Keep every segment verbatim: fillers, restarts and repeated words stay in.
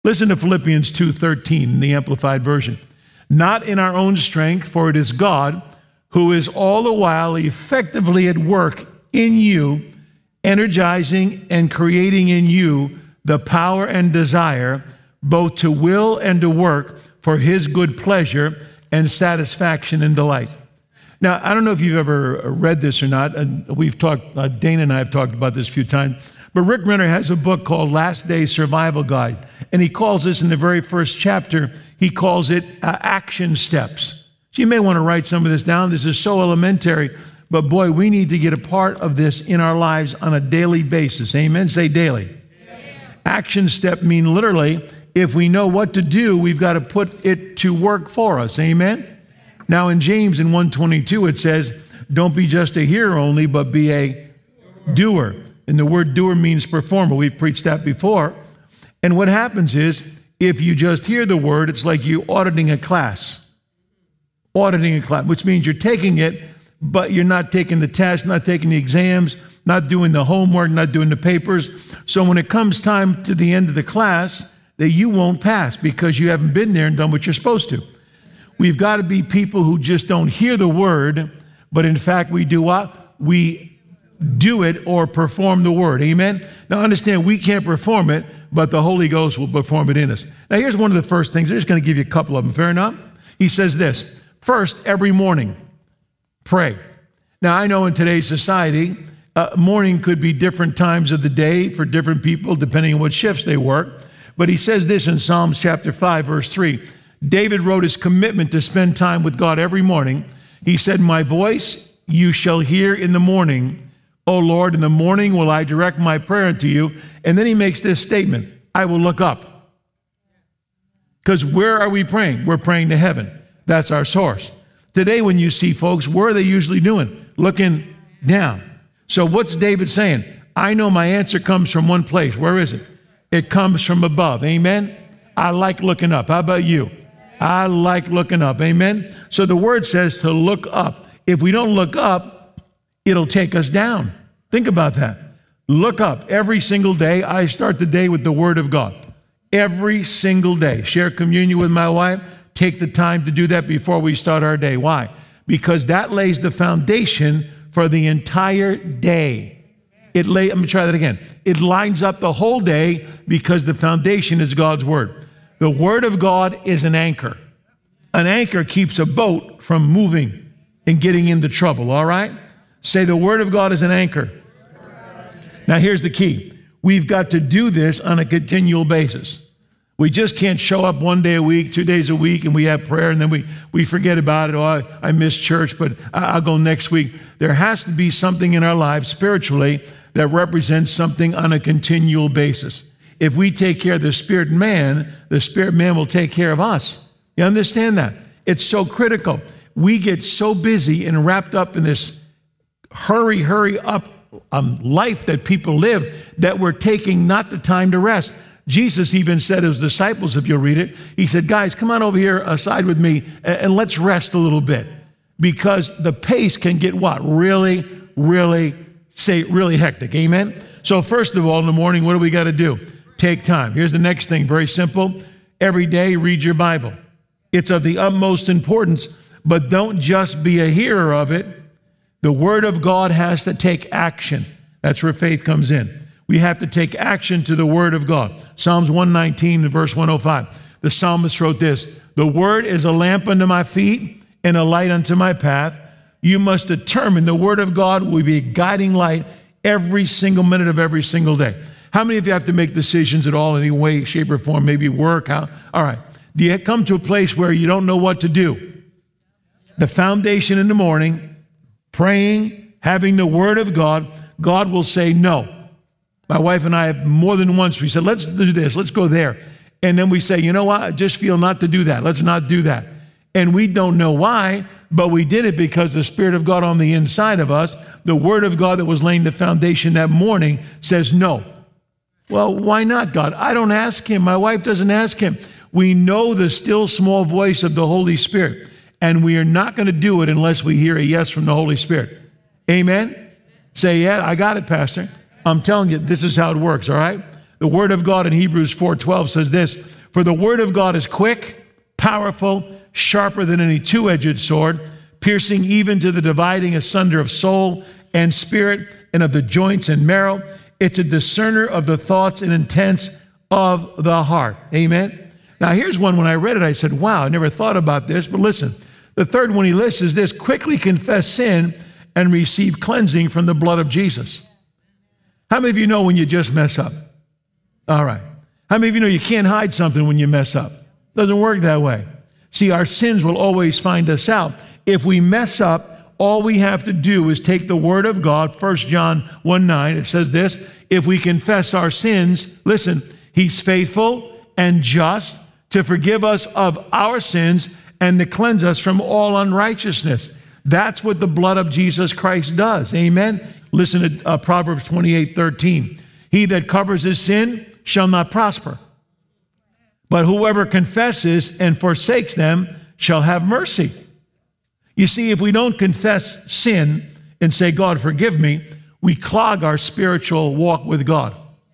Listen to Philippians two thirteen in the Amplified Version. Not in our own strength, for it is God who is all the while effectively at work in you, energizing and creating in you the power and desire both to will and to work for his good pleasure and satisfaction and delight. Now, I don't know if you've ever read this or not, and we've talked, uh, Dana and I have talked about this a few times, but Rick Renner has a book called Last Day Survival Guide, and he calls this in the very first chapter, he calls it uh, action steps. So you may want to write some of this down. This is so elementary, but boy, we need to get a part of this in our lives on a daily basis. Amen? Say daily. Yes. Action step mean literally, if we know what to do, we've got to put it to work for us. Amen? Now in James in one twenty-two, it says, don't be just a hearer only, but be a doer. And the word doer means performer. We've preached that before. And what happens is, if you just hear the word, it's like you auditing a class. Auditing a class, which means you're taking it, but you're not taking the test, not taking the exams, not doing the homework, not doing the papers. So when it comes time to the end of the class, that you won't pass because you haven't been there and done what you're supposed to. We've got to be people who just don't hear the word, but in fact, we do what? We do it or perform the word. Amen? Now understand, we can't perform it, but the Holy Ghost will perform it in us. Now here's one of the first things. I'm just going to give you a couple of them. Fair enough? He says this, first, every morning, pray. Now I know in today's society, uh, morning could be different times of the day for different people, depending on what shifts they work. But he says this in Psalms chapter five, verse three. David wrote his commitment to spend time with God every morning. He said, my voice you shall hear in the morning. O Lord, in the morning will I direct my prayer unto you. And then he makes this statement, I will look up. Because where are we praying? We're praying to heaven. That's our source. Today when you see folks, where are they usually doing? Looking down. So what's David saying? I know my answer comes from one place. Where is it? It comes from above. Amen? I like looking up. How about you? I like looking up. Amen? So the word says to look up. If we don't look up, it'll take us down. Think about that. Look up. Every single day, I start the day with the word of God. Every single day. Share communion with my wife. Take the time to do that before we start our day. Why? Because that lays the foundation for the entire day. It lay, let me try that again. It lines up the whole day because the foundation is God's word. The word of God is an anchor. An anchor keeps a boat from moving and getting into trouble, all right? Say the word of God is an anchor. Now here's the key. We've got to do this on a continual basis. We just can't show up one day a week, two days a week, and we have prayer, and then we, we forget about it. Oh, I, I missed church, but I'll go next week. There has to be something in our lives spiritually that represents something on a continual basis. If we take care of the spirit man, the spirit man will take care of us. You understand that? It's so critical. We get so busy and wrapped up in this hurry, hurry up um, life that people live that we're taking not the time to rest. Jesus even said to his disciples, if you'll read it, he said, guys, come on over here aside with me and, and let's rest a little bit because the pace can get what? Really, really, say really hectic. Amen? So first of all, in the morning, what do we got to do? Take time. Here's the next thing, very simple. Every day, read your Bible. It's of the utmost importance, but don't just be a hearer of it. The Word of God has to take action. That's where faith comes in. We have to take action to the Word of God. Psalms one nineteen, verse one oh five. The psalmist wrote this, the Word is a lamp unto my feet and a light unto my path. You must determine the Word of God will be a guiding light every single minute of every single day. How many of you have to make decisions at all in any way, shape, or form? Maybe work? How? All right. Do you come to a place where you don't know what to do? The foundation in the morning, praying, having the Word of God, God will say no. My wife and I have more than once, we said, let's do this, let's go there. And then we say, you know what? I just feel not to do that. Let's not do that. And we don't know why, but we did it because the Spirit of God on the inside of us, the Word of God that was laying the foundation that morning says no. Well, why not, God? I don't ask him. My wife doesn't ask him. We know the still small voice of the Holy Spirit, and we are not going to do it unless we hear a yes from the Holy Spirit. Amen? Say, yeah, I got it, Pastor. I'm telling you, this is how it works, all right? The Word of God in Hebrews four twelve says this, For the word of God is quick, powerful, sharper than any two-edged sword, piercing even to the dividing asunder of soul and spirit and of the joints and marrow. It's a discerner of the thoughts and intents of the heart. Amen. Now here's one, when I read it, I said, wow, I never thought about this, but listen. The third one he lists is this: quickly confess sin and receive cleansing from the blood of Jesus. How many of you know when you just mess up? All right. How many of you know you can't hide something when you mess up? Doesn't work that way. See, our sins will always find us out. If we mess up, all we have to do is take the word of God, First John one nine, it says this: if we confess our sins, listen, he's faithful and just to forgive us of our sins and to cleanse us from all unrighteousness. That's what the blood of Jesus Christ does. Amen. Listen to uh, Proverbs twenty-eight thirteen. He that covers his sin shall not prosper, but whoever confesses and forsakes them shall have mercy. You see, if we don't confess sin and say, God, forgive me, we clog our spiritual walk with God.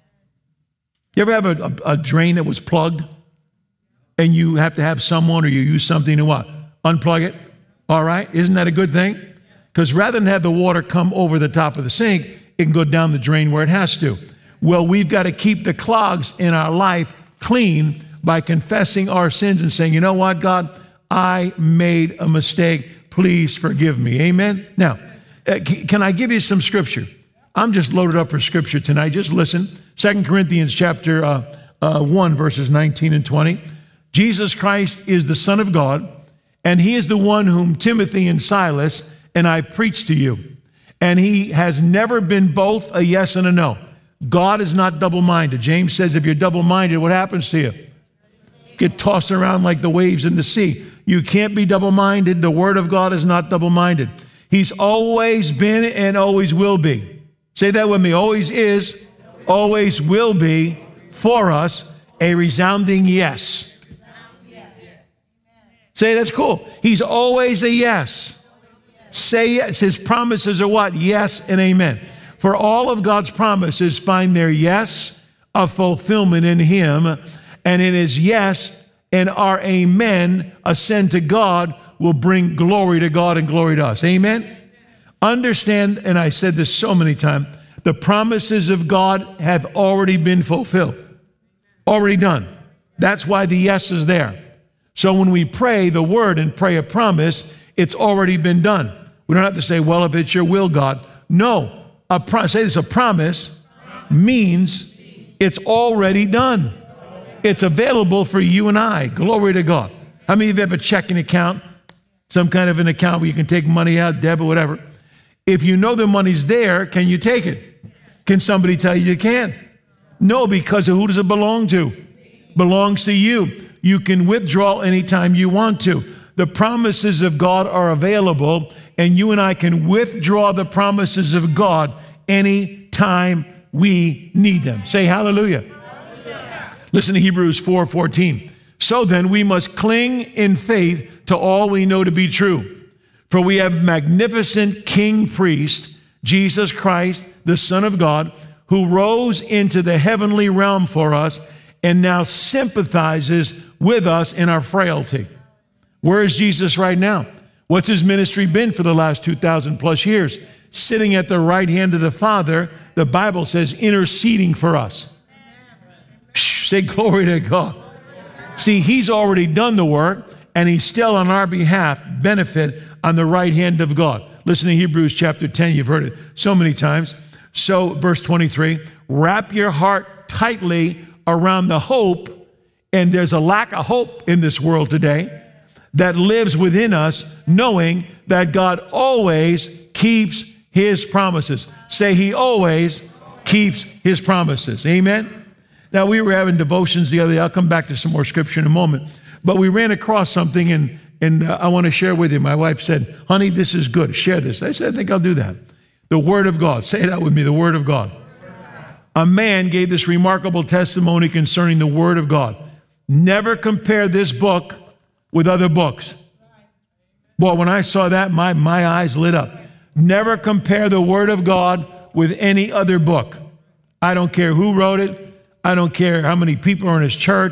You ever have a, a, a drain that was plugged and you have to have someone, or you use something to what? Unplug it? All right. Isn't that a good thing? Because rather than have the water come over the top of the sink, it can go down the drain where it has to. Well, we've got to keep the clogs in our life clean by confessing our sins and saying, you know what, God, I made a mistake. Please forgive me. Amen. Now, uh, can I give you some scripture? I'm just loaded up for scripture tonight. Just listen. Second Corinthians chapter uh, uh, one, verses nineteen and twenty. Jesus Christ is the Son of God, and he is the one whom Timothy and Silas and I preached to you. And he has never been both a yes and a no. God is not double-minded. James says if you're double-minded, what happens to you? Get tossed around like the waves in the sea. You can't be double-minded. The word of God is not double-minded. He's always been and always will be. Say that with me. Always is, always will be for us a resounding yes. Say, that's cool. He's always a yes. Say yes. His promises are what? Yes and amen. For all of God's promises find their yes of fulfillment in him, and in his yes and our amen ascend to God will bring glory to God and glory to us. Amen? Understand, and I said this so many times, the promises of God have already been fulfilled. Already done. That's why the yes is there. So when we pray the word and pray a promise, it's already been done. We don't have to say, well, if it's your will, God. No. A pro- say this, a promise means it's already done. It's available for you and I. Glory to God. How many of you have a checking account? Some kind of an account where you can take money out, debit, whatever. If you know the money's there, can you take it? Can somebody tell you you can't? No, because of who does it belong to? Belongs to you. You can withdraw anytime you want to. The promises of God are available, and you and I can withdraw the promises of God anytime we need them. Say hallelujah. Hallelujah. Listen to Hebrews four fourteen. So then we must cling in faith to all we know to be true. For we have magnificent King Priest, Jesus Christ, the Son of God, who rose into the heavenly realm for us and now sympathizes with us in our frailty. Where is Jesus right now? What's his ministry been for the last two thousand plus years? Sitting at the right hand of the Father, the Bible says, interceding for us. Shh, say glory to God. See, he's already done the work, and he's still on our behalf benefit on the right hand of God. Listen to Hebrews chapter ten. You've heard it so many times. So, verse twenty-three, wrap your heart tightly around the hope, and there's a lack of hope in this world today, that lives within us, knowing that God always keeps his promises. Say, he always keeps his promises. Amen? Now, we were having devotions the other day. I'll come back to some more scripture in a moment. But we ran across something, and, and uh, I want to share with you. My wife said, honey, this is good. Share this. I said, I think I'll do that. The Word of God. Say that with me, the Word of God. A man gave this remarkable testimony concerning the Word of God. Never compare this book with other books. Boy, when I saw that, my, my eyes lit up. Never compare the Word of God with any other book. I don't care who wrote it. I don't care how many people are in his church.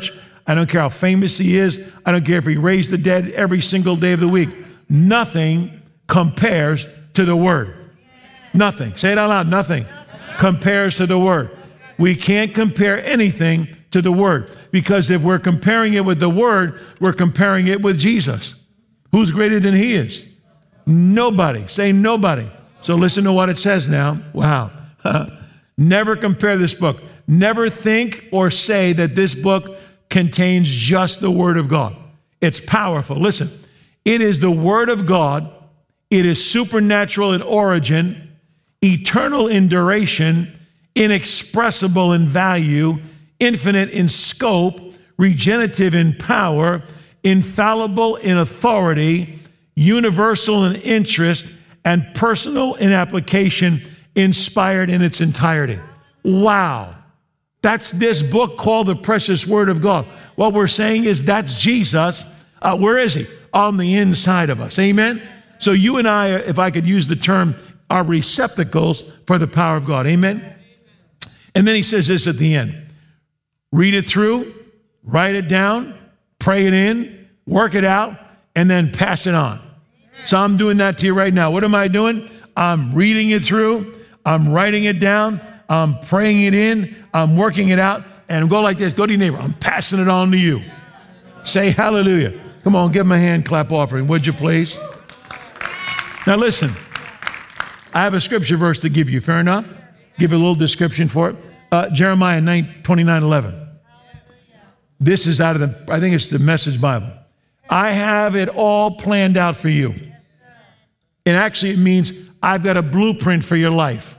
I don't care how famous he is. I don't care if he raised the dead every single day of the week. Nothing compares to the Word. Nothing. Say it out loud. Nothing compares to the Word. We can't compare anything to the Word, because if we're comparing it with the Word, we're comparing it with Jesus. Who's greater than he is? Nobody. Say nobody. So listen to what it says now. Wow. Never compare this book. Never think or say that this book contains just the Word of God. It's powerful. Listen, it is the Word of God. It is supernatural in origin, eternal in duration, inexpressible in value, infinite in scope, regenerative in power, infallible in authority, universal in interest, and personal in application, inspired in its entirety. Wow. That's this book called the precious Word of God. What we're saying is that's Jesus. Uh, where is he? On the inside of us. Amen? So you and I, if I could use the term, are receptacles for the power of God. Amen? And then he says this at the end. Read it through, write it down, pray it in, work it out, and then pass it on. So I'm doing that to you right now. What am I doing? I'm reading it through, I'm writing it down, I'm praying it in, I'm working it out, and go like this. Go to your neighbor. I'm passing it on to you. Say hallelujah. Come on, give him a hand clap offering, would you please? Now listen, I have a scripture verse to give you. Fair enough? Give you a little description for it. Uh, Jeremiah twenty-nine eleven. This is out of the, I think it's the Message Bible. I have it all planned out for you. And actually it means I've got a blueprint for your life.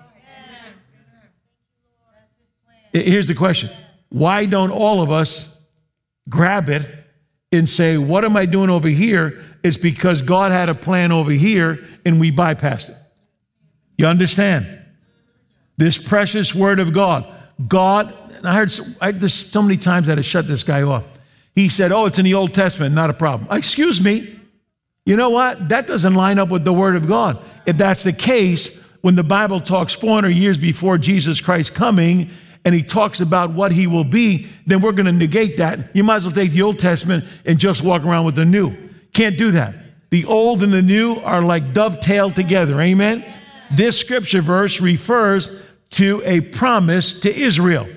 Here's the question. Why don't all of us grab it and say, what am I doing over here? It's because God had a plan over here and we bypassed it. You understand? This precious Word of God. God, I heard so, I, there's so many times I had to shut this guy off. He said, oh, it's in the Old Testament, not a problem. Excuse me. You know what? That doesn't line up with the Word of God. If that's the case, when the Bible talks four hundred years before Jesus Christ coming, and he talks about what he will be, then we're going to negate that. You might as well take the Old Testament and just walk around with the new. Can't do that. The old and the new are like dovetailed together. Amen? This scripture verse refers to a promise to Israel.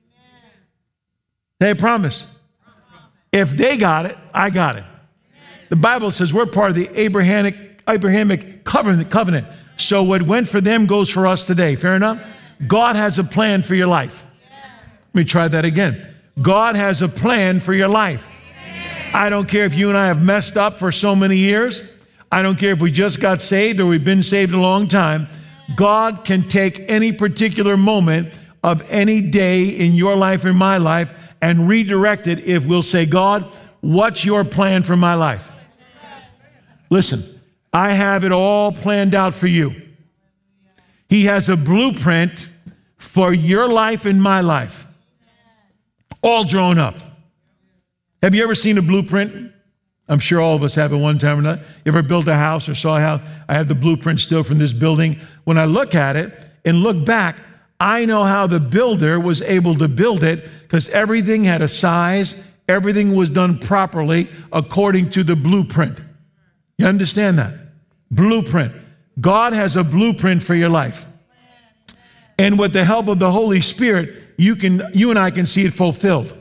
They promise. If they got it, I got it. The Bible says we're part of the Abrahamic, Abrahamic covenant, covenant. So what went for them goes for us today. Fair enough? God has a plan for your life. Let me try that again. God has a plan for your life. I don't care if you and I have messed up for so many years. I don't care if we just got saved or we've been saved a long time. God can take any particular moment of any day in your life or my life and redirect it if we'll say, God, what's your plan for my life? Listen, I have it all planned out for you. He has a blueprint for your life and my life, all drawn up. Have you ever seen a blueprint? I'm sure all of us have at one time or not. You ever built a house or saw a house? I have the blueprint still from this building. When I look at it and look back, I know how the builder was able to build it because everything had a size, everything was done properly according to the blueprint. You understand that? Blueprint. God has a blueprint for your life. And with the help of the Holy Spirit, you can, you and I can see it fulfilled.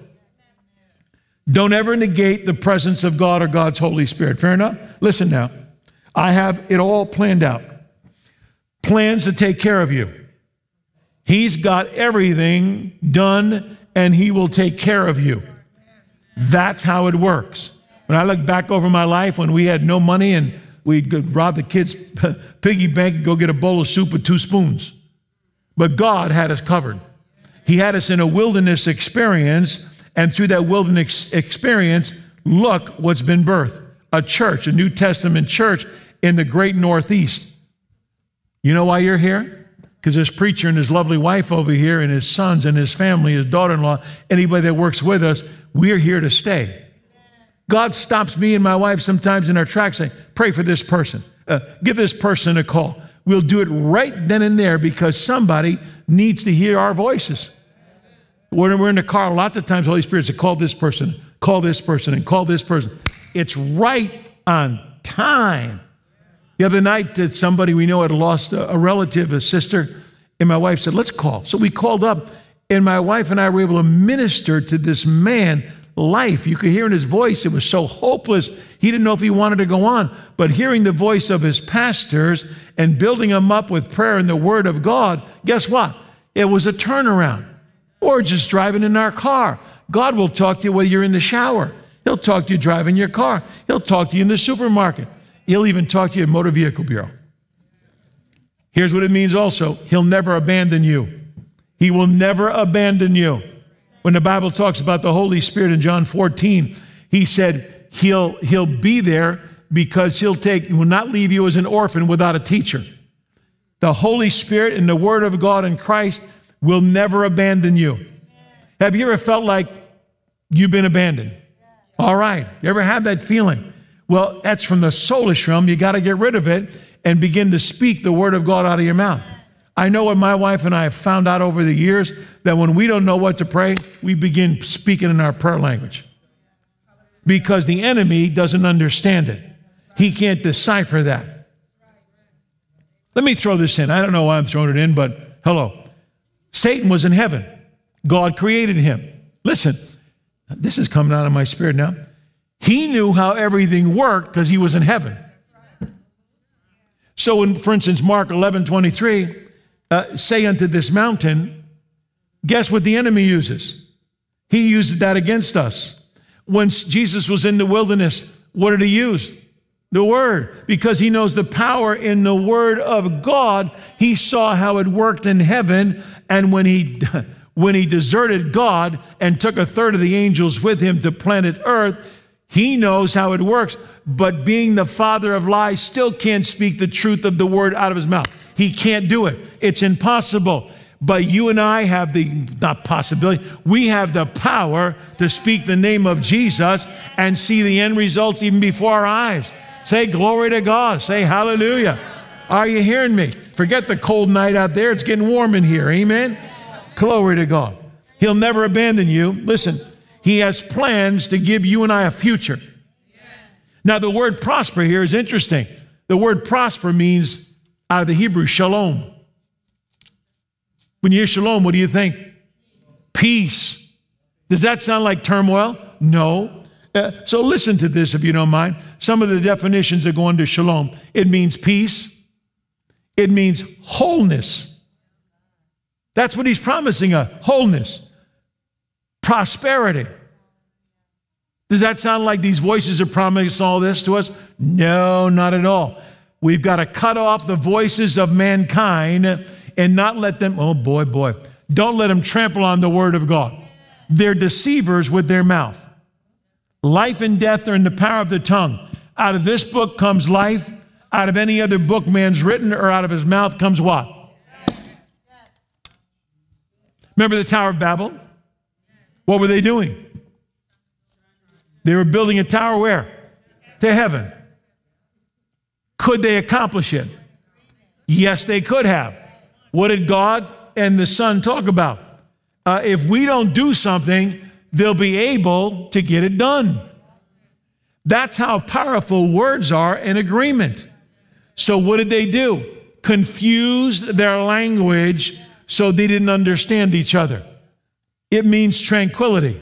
Don't ever negate the presence of God or God's Holy Spirit. Fair enough? Listen now. I have it all planned out. Plans to take care of you. He's got everything done and he will take care of you. That's how it works. When I look back over my life when we had no money and we'd rob the kids' piggy bank and go get a bowl of soup with two spoons. But God had us covered. He had us in a wilderness experience, and through that wilderness experience, look what's been birthed. A church, a New Testament church in the great Northeast. You know why you're here? Because this preacher and his lovely wife over here and his sons and his family, his daughter-in-law, anybody that works with us, we're here to stay. God stops me and my wife sometimes in our tracks saying, pray for this person. Uh, give this person a call. We'll do it right then and there because somebody needs to hear our voices. When we're in the car, lots of times the Holy Spirit says, call this person, call this person and call this person. It's right on time. The other night, that somebody we know had lost a, a relative, a sister, and my wife said, let's call. So we called up, and my wife and I were able to minister to this man life. You could hear in his voice, it was so hopeless. He didn't know if he wanted to go on. But hearing the voice of his pastors and building him up with prayer and the word of God, guess what? It was a turnaround. Or just driving in our car. God will talk to you while you're in the shower. He'll talk to you driving your car. He'll talk to you in the supermarket. He'll even talk to you at Motor Vehicle Bureau. Here's what it means also. He'll never abandon you. He will never abandon you. When the Bible talks about the Holy Spirit in John fourteen, he said he'll, he'll be there because he'll take, he will not leave you as an orphan without a teacher. The Holy Spirit and the Word of God in Christ will never abandon you. Have you ever felt like you've been abandoned? All right. You ever had that feeling? Well, that's from the soulish realm. You got to get rid of it and begin to speak the Word of God out of your mouth. I know what my wife and I have found out over the years, that when we don't know what to pray, we begin speaking in our prayer language. Because the enemy doesn't understand it. He can't decipher that. Let me throw this in. I don't know why I'm throwing it in, but hello. Satan was in heaven. God created him. Listen, this is coming out of my spirit now. He knew how everything worked because he was in heaven. So, in, for instance, Mark eleven twenty-three, uh, say unto this mountain, guess what the enemy uses? He used that against us. When Jesus was in the wilderness, what did he use? The Word. Because he knows the power in the Word of God. He saw how it worked in heaven, and when he... When he deserted God and took a third of the angels with him to planet Earth, he knows how it works. But being the father of lies, still can't speak the truth of the word out of his mouth. He can't do it. It's impossible. But you and I have the, not possibility, we have the power to speak the name of Jesus and see the end results even before our eyes. Say glory to God. Say hallelujah. Are you hearing me? Forget the cold night out there. It's getting warm in here. Amen. Glory to God. He'll never abandon you. Listen, he has plans to give you and I a future. Now, the word prosper here is interesting. The word prosper means, out of the Hebrew, shalom. When you hear shalom, what do you think? Peace. Does that sound like turmoil? No. Uh, so listen to this if you don't mind. Some of the definitions that go under shalom. It means peace. It means wholeness. That's what he's promising us, wholeness, prosperity. Does that sound like these voices are promising all this to us? No, not at all. We've got to cut off the voices of mankind and not let them, oh boy, boy, don't let them trample on the word of God. They're deceivers with their mouth. Life and death are in the power of the tongue. Out of this book comes life. Out of any other book man's written, or out of his mouth comes what? Remember the Tower of Babel? What were they doing? They were building a tower where? To heaven. Could they accomplish it? Yes, they could have. What did God and the Son talk about? Uh, if we don't do something, they'll be able to get it done. That's how powerful words are in agreement. So what did they do? Confused their language so they didn't understand each other. It means tranquility.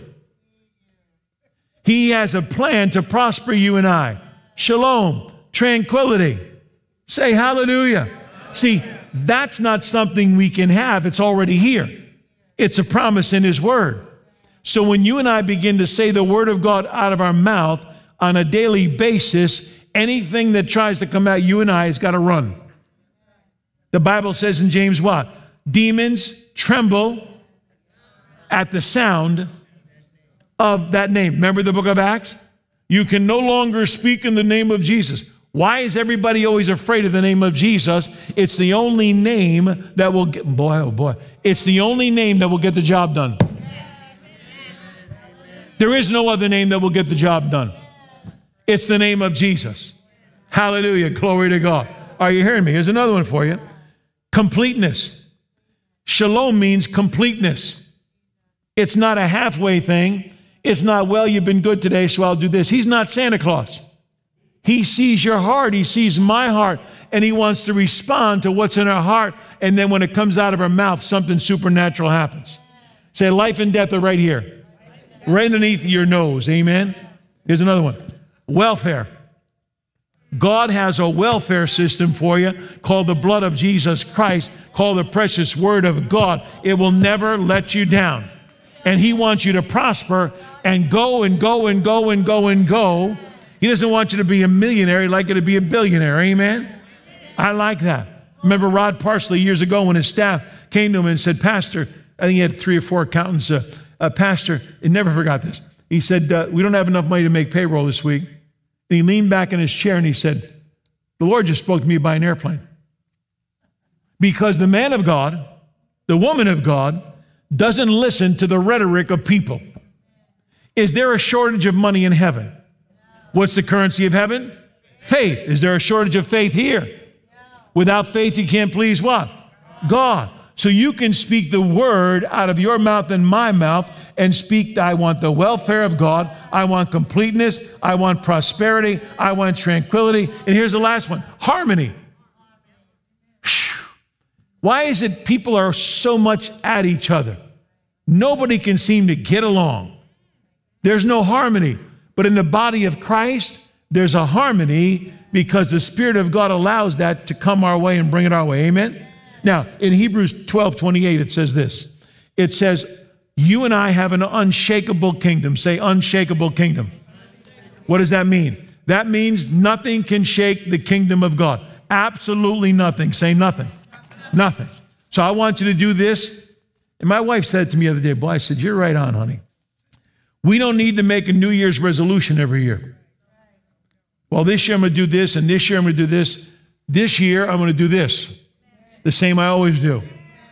He has a plan to prosper you and I. Shalom, tranquility. Say hallelujah. See, that's not something we can have. It's already here. It's a promise in his word. So when you and I begin to say the word of God out of our mouth on a daily basis, anything that tries to come at you and I has got to run. The Bible says in James what? Demons tremble at the sound of that name. Remember the book of Acts? You can no longer speak in the name of Jesus. Why is everybody always afraid of the name of Jesus? It's the only name that will get, boy, oh boy, it's the only name that will get the job done. There is no other name that will get the job done. It's the name of Jesus. Hallelujah, glory to God. Are you hearing me? Here's another one for you. Completeness. Shalom means completeness. It's not a halfway thing. It's not, well, you've been good today, so I'll do this. He's not Santa Claus. He sees your heart. He sees my heart, and he wants to respond to what's in our heart. And then when it comes out of our mouth, something supernatural happens. Say, life and death are right here, right underneath your nose. Amen. Here's another one. Welfare. God has a welfare system for you called the blood of Jesus Christ, called the precious word of God. It will never let you down. And he wants you to prosper and go and go and go and go and go. He doesn't want you to be a millionaire. He'd like you to be a billionaire. Amen? I like that. Remember Rod Parsley years ago when his staff came to him and said, Pastor, I think he had three or four accountants, uh, uh, Pastor, he never forgot this. He said, uh, we don't have enough money to make payroll this week. And he leaned back in his chair and he said, the Lord just spoke to me by an airplane. Because the man of God, the woman of God, doesn't listen to the rhetoric of people. Is there a shortage of money in heaven? What's the currency of heaven? Faith. Is there a shortage of faith here? Without faith, you can't please what? God. So you can speak the word out of your mouth and my mouth and speak, I want the welfare of God. I want completeness. I want prosperity. I want tranquility. And here's the last one, harmony. Why is it people are so much at each other? Nobody can seem to get along. There's no harmony. But in the body of Christ, there's a harmony because the Spirit of God allows that to come our way and bring it our way. Amen? Now, in Hebrews twelve twenty-eight, it says this. It says, you and I have an unshakable kingdom. Say, unshakable kingdom. What does that mean? That means nothing can shake the kingdom of God. Absolutely nothing. Say nothing. Nothing. So I want you to do this. And my wife said to me the other day, boy, I said, you're right on, honey. We don't need to make a New Year's resolution every year. Well, this year I'm going to do this, and this year I'm going to do this. This year I'm going to do this. The same I always do.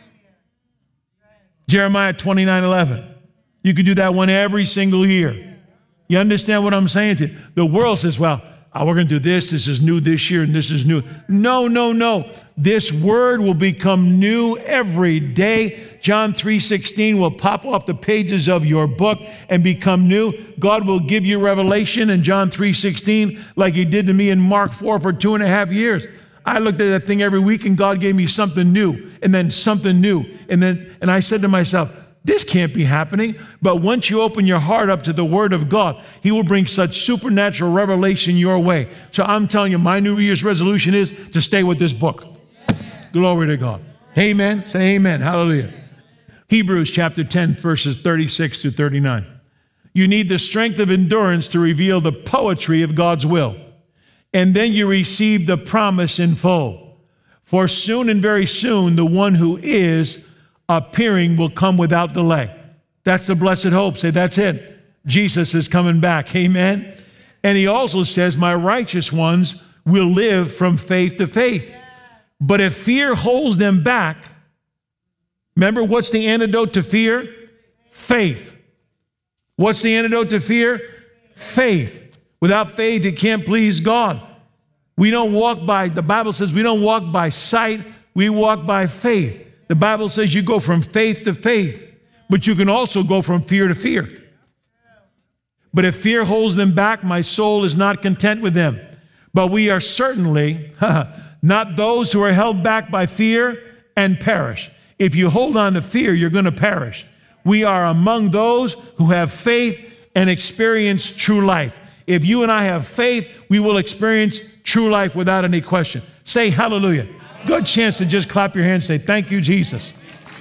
Jeremiah twenty-nine eleven. You could do that one every single year. You understand what I'm saying to you? The world says, well, oh, we're going to do this. This is new this year, and this is new. No, no, no. This word will become new every day. John three sixteen will pop off the pages of your book and become new. God will give you revelation in John three sixteen like he did to me in Mark four for two and a half years. I looked at that thing every week and God gave me something new and then something new. And then, and I said to myself, this can't be happening. But once you open your heart up to the word of God, he will bring such supernatural revelation your way. So I'm telling you, my New Year's resolution is to stay with this book. Amen. Glory to God. Amen. Say amen. Hallelujah. Hebrews chapter ten, verses thirty-six to thirty-nine. You need the strength of endurance to reveal the poetry of God's will. And then you receive the promise in full. For soon and very soon, the one who is appearing will come without delay. That's the blessed hope. Say, that's it. Jesus is coming back. Amen. And he also says, my righteous ones will live from faith to faith. But if fear holds them back, remember, what's the antidote to fear? Faith. What's the antidote to fear? Faith. Without faith, you can't please God. We don't walk by, the Bible says we don't walk by sight, we walk by faith. The Bible says you go from faith to faith, but you can also go from fear to fear. But if fear holds them back, my soul is not content with them. But we are certainly not those who are held back by fear and perish. If you hold on to fear, you're going to perish. We are among those who have faith and experience true life. If you and I have faith, we will experience true life without any question. Say hallelujah. Good chance to just clap your hands and say, thank you, Jesus.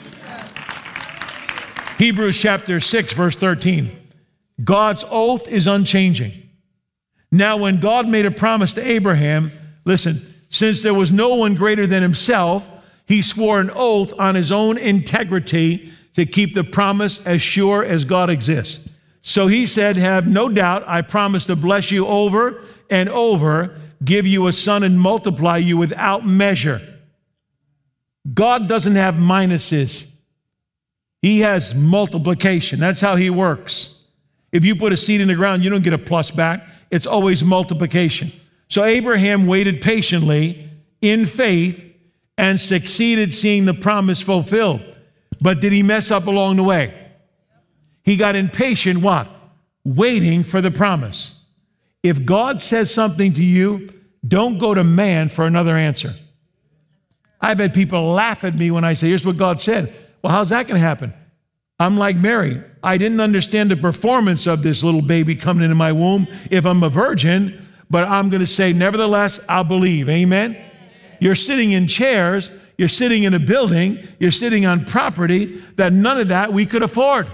Hebrews chapter six, verse thirteen. God's oath is unchanging. Now, when God made a promise to Abraham, listen, since there was no one greater than himself, he swore an oath on his own integrity to keep the promise as sure as God exists. So he said, have no doubt, I promise to bless you over and over, give you a son and multiply you without measure. God doesn't have minuses. He has multiplication. That's how he works. If you put a seed in the ground, you don't get a plus back. It's always multiplication. So Abraham waited patiently in faith and succeeded seeing the promise fulfilled. But did he mess up along the way? He got impatient, what? waiting for the promise. If God says something to you, don't go to man for another answer. I've had people laugh at me when I say, here's what God said. Well, how's that going to happen? I'm like Mary. I didn't understand the performance of this little baby coming into my womb if I'm a virgin, but I'm going to say, nevertheless, I'll believe. Amen? You're sitting in chairs. You're sitting in a building. You're sitting on property that none of that we could afford.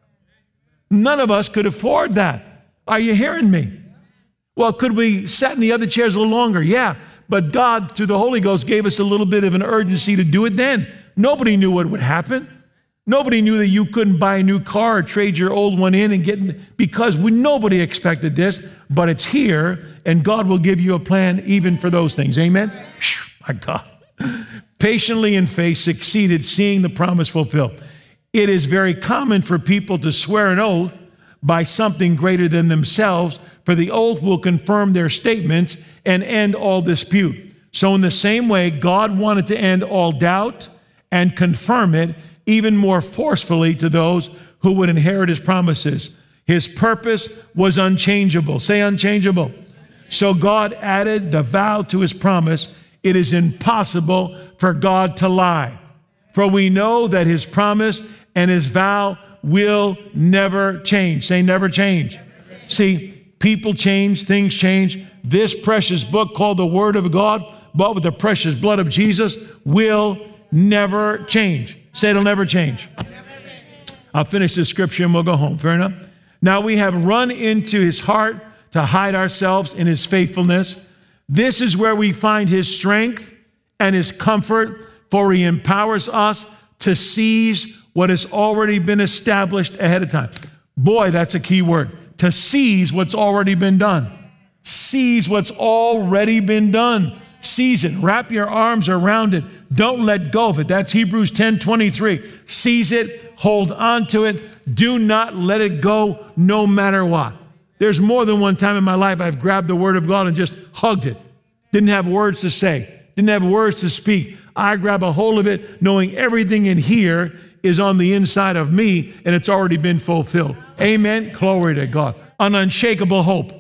None of us could afford that. Are you hearing me? Well, could we sit in the other chairs a little longer? Yeah. But God, through the Holy Ghost, gave us a little bit of an urgency to do it then. Nobody knew what would happen. Nobody knew that you couldn't buy a new car or trade your old one in and get, because we, nobody expected this, but it's here, and God will give you a plan even for those things. Amen? Whew, my God. Patiently in faith succeeded, seeing the promise fulfilled. It is very common for people to swear an oath by something greater than themselves, for the oath will confirm their statements and end all dispute. So in the same way, God wanted to end all doubt and confirm it even more forcefully to those who would inherit his promises. His purpose was unchangeable. Say unchangeable. So God added the vow to his promise. It is impossible for God to lie. For we know that his promise and his vow will never change. Say never change. See, people change, things change. This precious book called the Word of God, bought with the precious blood of Jesus, will never change. Say it'll never change. I'll finish this scripture and we'll go home. Fair enough? Now we have run into his heart to hide ourselves in his faithfulness. This is where we find his strength and his comfort, for he empowers us to seize what has already been established ahead of time. Boy, that's a key word. To seize what's already been done. Seize what's already been done. Seize it. Wrap your arms around it. Don't let go of it. That's Hebrews ten twenty-three. Seize it. Hold on to it. Do not let it go no matter what. There's more than one time in my life I've grabbed the Word of God and just hugged it. Didn't have words to say. Didn't have words to speak. I grab a hold of it knowing everything in here is on the inside of me and it's already been fulfilled. Amen. Glory to God. An unshakable hope.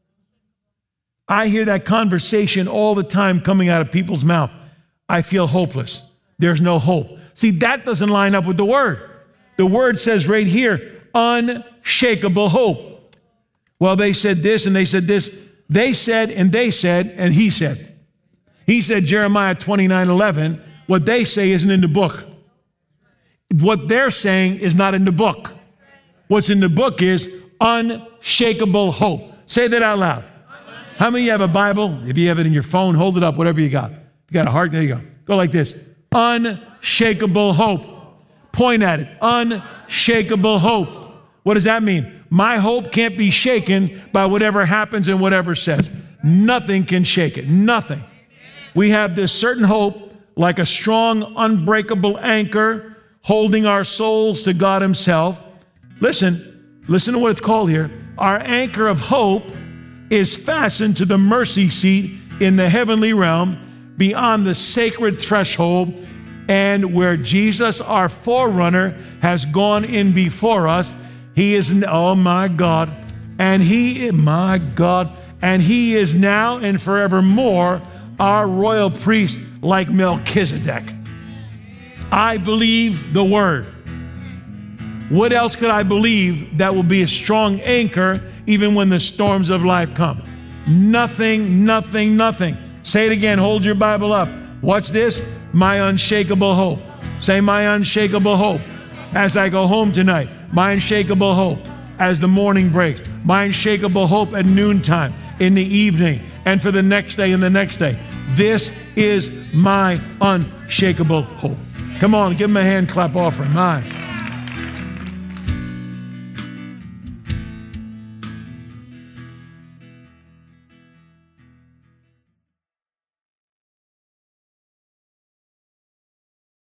I hear that conversation all the time coming out of people's mouth. I feel hopeless. There's no hope. See, that doesn't line up with the Word. The Word says right here, unshakable hope. Well, they said this and they said this. They said and they said and he said. He said Jeremiah twenty-nine eleven. What they say isn't in the book. What they're saying is not in the book. What's in the book is unshakable hope. Say that out loud. How many of you have a Bible? If you have it in your phone, hold it up, whatever you got. If you got a heart, there you go. Go like this. Unshakable hope. Point at it. Unshakable hope. What does that mean? My hope can't be shaken by whatever happens and whatever says. Nothing can shake it. Nothing. We have this certain hope, like a strong, unbreakable anchor, holding our souls to God himself. Listen, listen to what it's called here. Our anchor of hope is fastened to the mercy seat in the heavenly realm beyond the sacred threshold, and where Jesus, our forerunner, has gone in before us. He is, oh my God, and he, my God, and he is now and forevermore our royal priest like Melchizedek. I believe the Word. What else could I believe that will be a strong anchor even when the storms of life come? Nothing, nothing, nothing. Say it again. Hold your Bible up. What's this? My unshakable hope. Say my unshakable hope. As I go home tonight, my unshakable hope. As the morning breaks, my unshakable hope at noontime, in the evening, and for the next day and the next day. This is my unshakable hope. Come on, give him a hand clap offering. Mine.